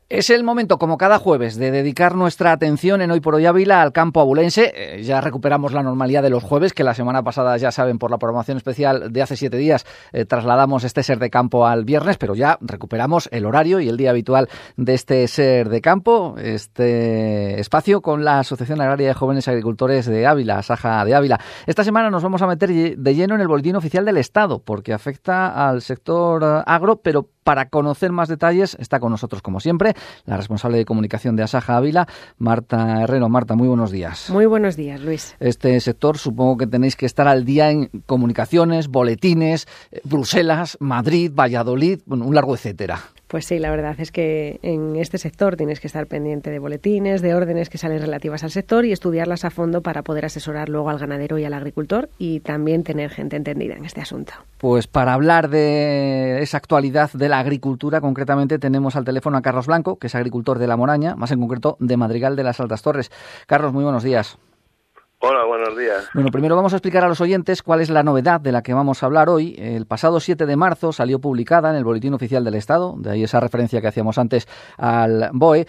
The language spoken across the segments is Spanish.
Es el momento, como cada jueves, de dedicar nuestra atención en Hoy por Hoy Ávila al campo abulense. Ya recuperamos la normalidad de los jueves, que la semana pasada, ya saben, por la programación especial de hace 7 días, trasladamos este Ser de Campo al viernes, pero ya recuperamos el horario y el día habitual de este Ser de Campo, este espacio con la Asociación Agraria de Jóvenes Agricultores de Ávila, Asaja de Ávila. Esta semana nos vamos a meter de lleno en el Boletín Oficial del Estado, porque afecta al sector agro, pero para conocer más detalles está con nosotros, como siempre, la responsable de comunicación de Asaja Ávila, Marta Herrero. Marta, muy buenos días. Muy buenos días, Luis. Este sector, supongo que tenéis que estar al día en comunicaciones, boletines, Bruselas, Madrid, Valladolid, bueno, un largo etcétera. Pues sí, la verdad es que en este sector tienes que estar pendiente de boletines, de órdenes que salen relativas al sector y estudiarlas a fondo para poder asesorar luego al ganadero y al agricultor y también tener gente entendida en este asunto. Pues para hablar de esa actualidad de la agricultura, concretamente tenemos al teléfono a Carlos Blanco, que es agricultor de La Moraña, más en concreto de Madrigal de las Altas Torres. Carlos, muy buenos días. Hola, buenos días. Bueno, primero vamos a explicar a los oyentes cuál es la novedad de la que vamos a hablar hoy. El pasado 7 de marzo salió publicada en el Boletín Oficial del Estado, de ahí esa referencia que hacíamos antes al BOE,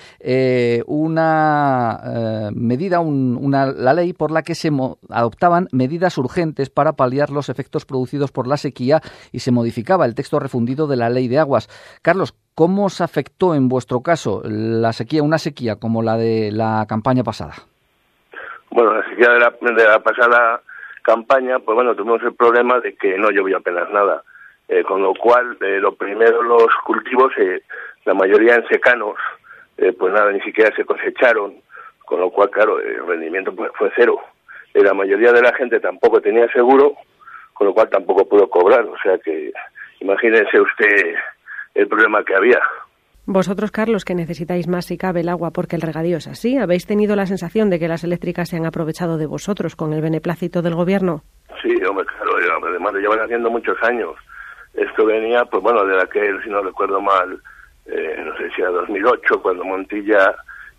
una medida, la ley por la que se adoptaban medidas urgentes para paliar los efectos producidos por la sequía y se modificaba el texto refundido de la Ley de Aguas. Carlos, ¿cómo os afectó en vuestro caso la sequía, una sequía como la de la campaña pasada? Bueno, la sequía de la pasada campaña, pues bueno, tuvimos el problema de que no llovía apenas nada, con lo cual, lo primero, los cultivos, la mayoría en secanos, pues nada, ni siquiera se cosecharon, con lo cual, claro, el rendimiento pues, fue cero. La mayoría de la gente tampoco tenía seguro, con lo cual tampoco pudo cobrar, o sea que imagínense usted el problema que había. Vosotros, Carlos, que necesitáis más si cabe el agua porque el regadío es así, ¿habéis tenido la sensación de que las eléctricas se han aprovechado de vosotros con el beneplácito del gobierno? Sí, hombre, claro, además lo llevan haciendo muchos años. Esto venía, pues bueno, de aquel, si no recuerdo mal, no sé si era 2008, cuando Montilla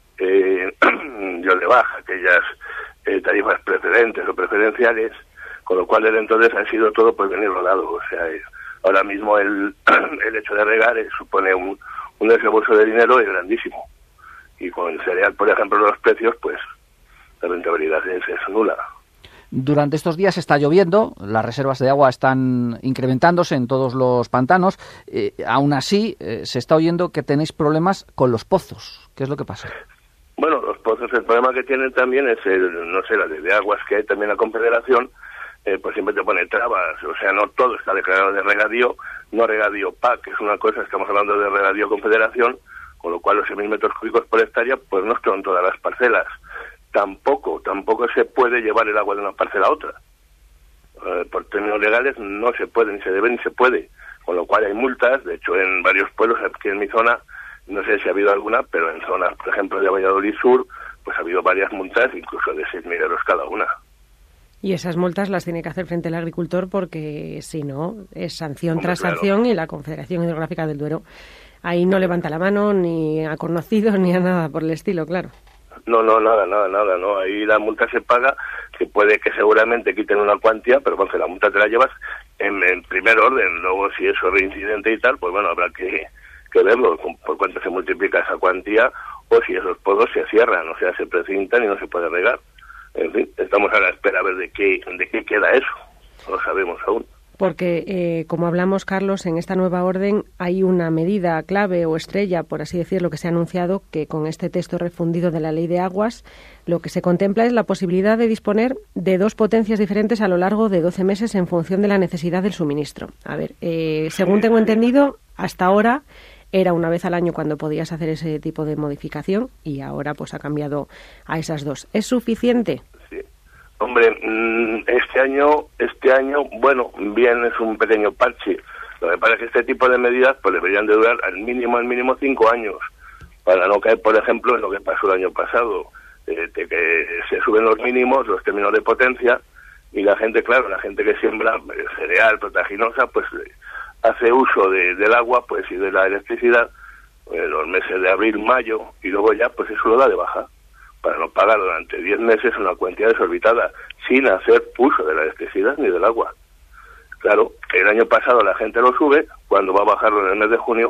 dio de baja aquellas tarifas preferentes o preferenciales, con lo cual desde entonces ha sido todo pues venir rodado. O sea, ahora mismo el hecho de regar supone un desembolso de dinero es grandísimo. Y con el cereal, por ejemplo, los precios, pues la rentabilidad es nula. Durante estos días está lloviendo, las reservas de agua están incrementándose en todos los pantanos. Aún así, se está oyendo que tenéis problemas con los pozos. ¿Qué es lo que pasa? Bueno, los pozos, el problema que tienen también es la ley de aguas que hay también la Confederación, pues siempre te pone trabas, o sea, no todo está declarado de regadío, no regadío PAC, que es una cosa, estamos hablando de regadío Confederación, con lo cual los 6.000 metros cúbicos por hectárea, pues no son todas las parcelas. Tampoco se puede llevar el agua de una parcela a otra. Por términos legales no se puede, ni se debe, ni se puede, con lo cual hay multas. De hecho, en varios pueblos, aquí en mi zona, no sé si ha habido alguna, pero en zonas, por ejemplo, de Valladolid Sur, pues ha habido varias multas, incluso de 6.000 euros cada una. Y esas multas las tiene que hacer frente al agricultor porque, si no, es sanción tras sanción y la Confederación Hidrográfica del Duero ahí no levanta la mano ni a conocidos ni a nada por el estilo, claro. No, nada, no. Ahí la multa se paga, que puede que seguramente quiten una cuantía, pero bueno, la multa te la llevas en primer orden. Luego, si eso es reincidente y tal, pues bueno, habrá que verlo, por cuánto se multiplica esa cuantía o si esos pozos se cierran, o sea, se precintan y no se puede regar. En fin, estamos a la espera a ver de qué queda eso. No lo sabemos aún. Porque, como hablamos, Carlos, en esta nueva orden hay una medida clave o estrella, por así decirlo, que se ha anunciado, que con este texto refundido de la Ley de Aguas, lo que se contempla es la posibilidad de disponer de 2 potencias diferentes a lo largo de 12 meses en función de la necesidad del suministro. A ver, según tengo entendido, hasta ahora era una vez al año cuando podías hacer ese tipo de modificación y ahora pues ha cambiado a esas 2. ¿Es suficiente? Sí. Hombre, este año, bueno, bien, es un pequeño parche. Lo que pasa es que este tipo de medidas pues deberían de durar al mínimo 5 años para no caer, por ejemplo, en lo que pasó el año pasado, que se suben los mínimos, los términos de potencia y la gente que siembra cereal, protaginosa, pues hace uso del agua pues y de la electricidad en los meses de abril, mayo, y luego ya pues eso lo da de baja para no pagar durante 10 meses una cuantía desorbitada sin hacer uso de la electricidad ni del agua. Claro, el año pasado la gente lo sube, cuando va a bajarlo en el mes de junio,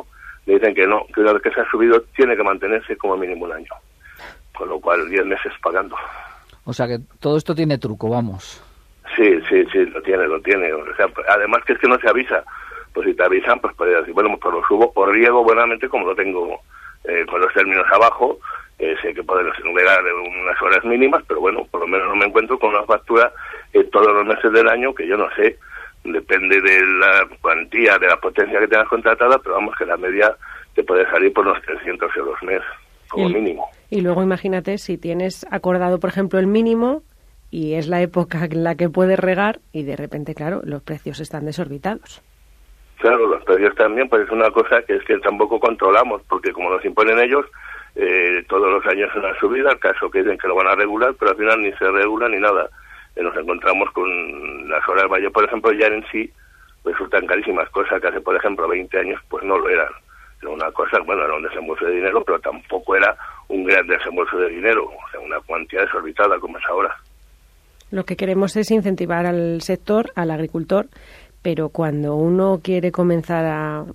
le dicen que no, que una vez que se ha subido tiene que mantenerse como mínimo un año. Con lo cual 10 meses pagando. O sea que todo esto tiene truco, vamos. Sí, lo tiene. O sea, además que es que no se avisa. Pues si te avisan, pues podrías decir, bueno, pues lo subo o riego buenamente como lo tengo con los términos abajo. Sé que pueden regar unas horas mínimas, pero bueno, por lo menos no me encuentro con una factura todos los meses del año que yo no sé. Depende de la cuantía, de la potencia que tengas contratada, pero vamos que la media te puede salir por unos 300 euros mes, como mínimo. Y luego imagínate si tienes acordado, por ejemplo, el mínimo y es la época en la que puedes regar y de repente, claro, los precios están desorbitados. Claro, los precios también, pues es una cosa que es que tampoco controlamos, porque como nos imponen ellos, todos los años es una subida, al caso que dicen que lo van a regular, pero al final ni se regula ni nada. Nos encontramos con las horas valle, por ejemplo, ya en sí resultan carísimas, cosas que hace, por ejemplo, 20 años pues no lo eran. Era una cosa, bueno, era un desembolso de dinero, pero tampoco era un gran desembolso de dinero, o sea, una cuantía desorbitada como es ahora. Lo que queremos es incentivar al sector, al agricultor, pero cuando uno quiere comenzar a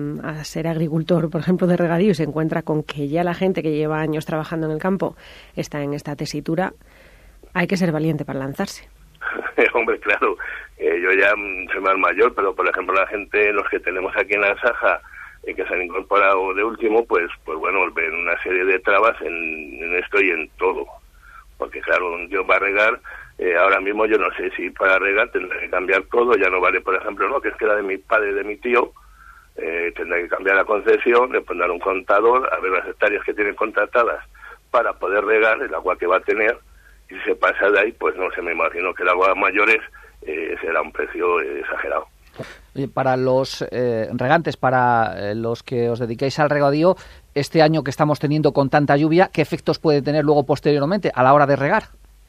ser agricultor, por ejemplo, de regadío, y se encuentra con que ya la gente que lleva años trabajando en el campo está en esta tesitura, hay que ser valiente para lanzarse. Hombre, claro, yo ya soy más mayor, pero por ejemplo la gente, los que tenemos aquí en la Saja, que se han incorporado de último, pues bueno, ven una serie de trabas en esto y en todo. Porque claro, yo para regar, ahora mismo yo no sé si para regar tendré que cambiar todo, ya no vale, por ejemplo, no, que es que era de mi padre, de mi tío, tendré que cambiar la concesión, le pondré un contador, a ver las hectáreas que tienen contratadas para poder regar el agua que va a tener. Si se pasa de ahí, pues no sé, me imagino que el agua mayores será un precio exagerado. Para los regantes, para los que os dediquéis al regadío, este año que estamos teniendo con tanta lluvia, ¿qué efectos puede tener luego posteriormente a la hora de regar?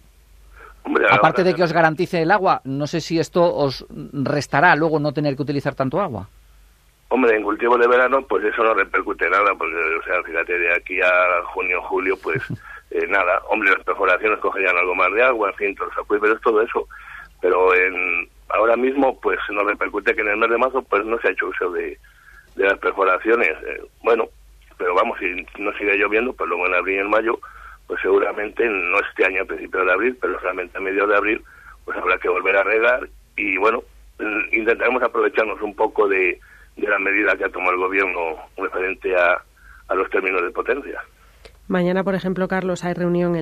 Hombre, aparte de que os garantice el agua, no sé si esto os restará luego no tener que utilizar tanto agua. Hombre, en cultivo de verano, pues eso no repercute nada, porque, o sea, fíjate, de aquí a junio, julio, pues nada. Hombre, las perforaciones cogerían algo más de agua, en fin, los acuíferos, todo eso. Pero ahora mismo, pues no repercute que en el mes de marzo, pues no se ha hecho uso de las perforaciones. Bueno, pero vamos, si no sigue lloviendo, pues luego en abril y en mayo, pues seguramente, no este año a principios de abril, pero solamente a mediados de abril, pues habrá que volver a regar y bueno, intentaremos aprovecharnos un poco de la medida que ha tomado el gobierno referente a los términos de potencia. Mañana, por ejemplo, Carlos, hay reunión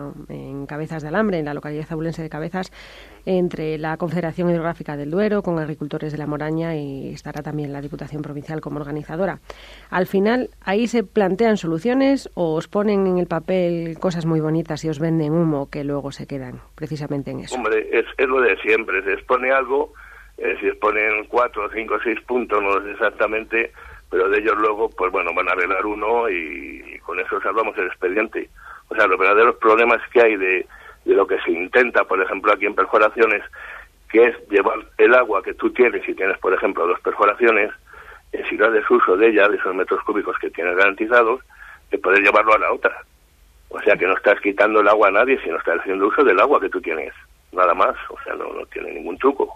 en Cabezas de Alambre, en la localidad abulense de Cabezas, entre la Confederación Hidrográfica del Duero, con agricultores de la Moraña, y estará también la Diputación Provincial como organizadora. Al final, ¿ahí se plantean soluciones o os ponen en el papel cosas muy bonitas y os venden humo que luego se quedan precisamente en eso? Hombre, es lo de siempre. Se expone algo, si exponen 4, 5, 6 puntos, no lo sé exactamente, pero de ellos luego, pues bueno, van a arreglar uno y con eso salvamos el expediente. O sea, los verdaderos problemas que hay de lo que se intenta, por ejemplo, aquí en perforaciones, que es llevar el agua que tú tienes, si tienes, por ejemplo, 2 perforaciones, si no haces uso de ella, de esos metros cúbicos que tienes garantizados, de poder llevarlo a la otra. O sea, que no estás quitando el agua a nadie, sino estás haciendo uso del agua que tú tienes. Nada más, o sea, no tiene ningún truco.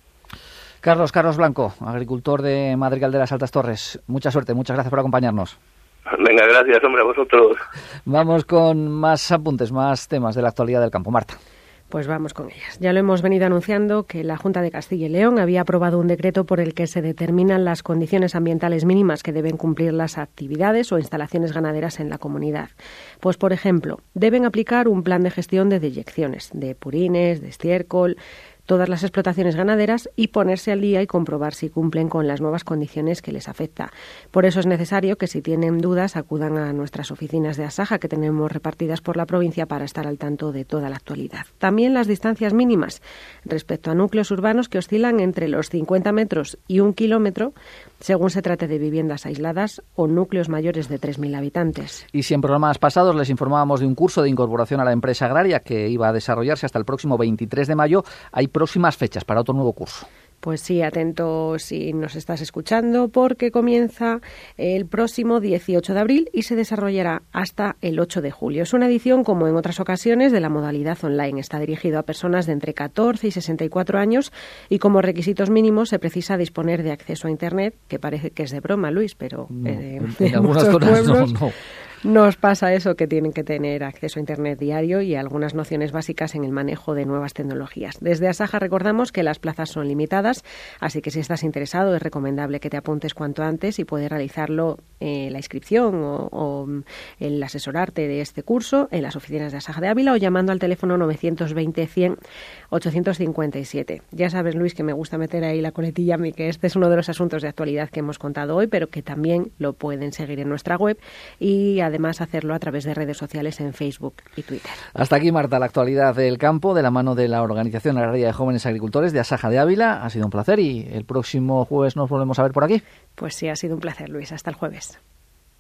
Carlos Blanco, agricultor de Madrigal de las Altas Torres. Mucha suerte, muchas gracias por acompañarnos. Venga, gracias, hombre, a vosotros. Vamos con más apuntes, más temas de la actualidad del campo. Marta. Pues vamos con ellas. Ya lo hemos venido anunciando que la Junta de Castilla y León había aprobado un decreto por el que se determinan las condiciones ambientales mínimas que deben cumplir las actividades o instalaciones ganaderas en la comunidad. Pues, por ejemplo, deben aplicar un plan de gestión de deyecciones, de purines, de estiércol, todas las explotaciones ganaderas y ponerse al día y comprobar si cumplen con las nuevas condiciones que les afecta. Por eso es necesario que si tienen dudas acudan a nuestras oficinas de Asaja que tenemos repartidas por la provincia para estar al tanto de toda la actualidad. También las distancias mínimas respecto a núcleos urbanos que oscilan entre los 50 metros y 1 kilómetro según se trate de viviendas aisladas o núcleos mayores de 3.000 habitantes. Y si en programas pasados les informábamos de un curso de incorporación a la empresa agraria que iba a desarrollarse hasta el próximo 23 de mayo, hay próximas fechas para otro nuevo curso. Pues sí, atento si nos estás escuchando, porque comienza el próximo 18 de abril y se desarrollará hasta el 8 de julio. Es una edición, como en otras ocasiones, de la modalidad online. Está dirigido a personas de entre 14 y 64 años y como requisitos mínimos se precisa disponer de acceso a Internet, que parece que es de broma, Luis, pero en algunas zonas no. Nos pasa eso, que tienen que tener acceso a Internet diario y algunas nociones básicas en el manejo de nuevas tecnologías. Desde Asaja recordamos que las plazas son limitadas, así que si estás interesado es recomendable que te apuntes cuanto antes y puedes realizarlo la inscripción o el asesorarte de este curso en las oficinas de Asaja de Ávila o llamando al teléfono 920 100 857. Ya sabes, Luis, que me gusta meter ahí la coletilla a mí, que este es uno de los asuntos de actualidad que hemos contado hoy, pero que también lo pueden seguir en nuestra web y además hacerlo a través de redes sociales en Facebook y Twitter. Hasta aquí, Marta, la actualidad del campo de la mano de la Organización Agraria de Jóvenes Agricultores de Asaja de Ávila. Ha sido un placer y el próximo jueves nos volvemos a ver por aquí. Pues sí, ha sido un placer, Luis. Hasta el jueves.